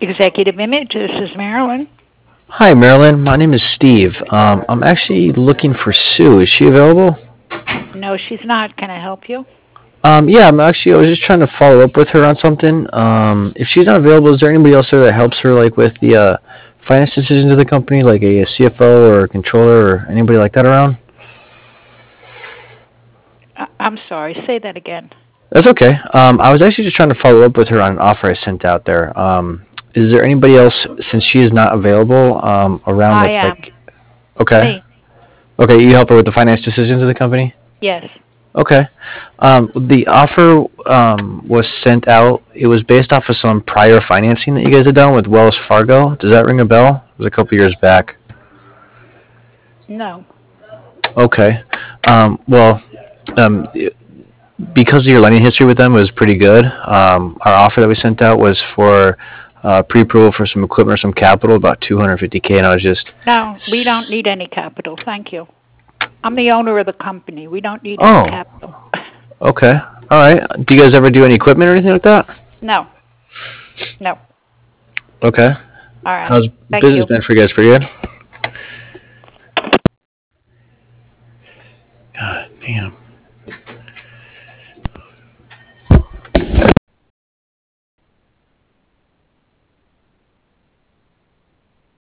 Executive Image, this is Marilyn. Hi, Marilyn. My name is Steve. I'm actually looking for Sue. Is she available? No, she's not. Can I help you? Yeah, I was just trying to follow up with her on something. If she's not available, is there anybody else there that helps her, like with the finance decisions of the company, like a CFO or a controller or anybody like that around? I'm sorry, say that again. That's okay. I was actually just trying to follow up with her on an offer I sent out there. Is there anybody else, since she is not available, around I that's am. like, okay, Me. okay, you help her with the finance decisions of the company? Yes. Okay. The offer was sent out. It was based off of some prior financing that you guys had done with Wells Fargo. Does that ring a bell? It was a couple years back. No. Okay. Well, um, because your lending history with them was pretty good, our offer that we sent out was for pre-approval for some equipment or some capital, about 250K, and I was just. No, we don't need any capital. Thank you. I'm the owner of the company. We don't need any Oh, capital. okay. All right. Do you guys ever do any equipment or anything like that? No. No. Okay. All right. How's Thank business you. been for you guys? Pretty good.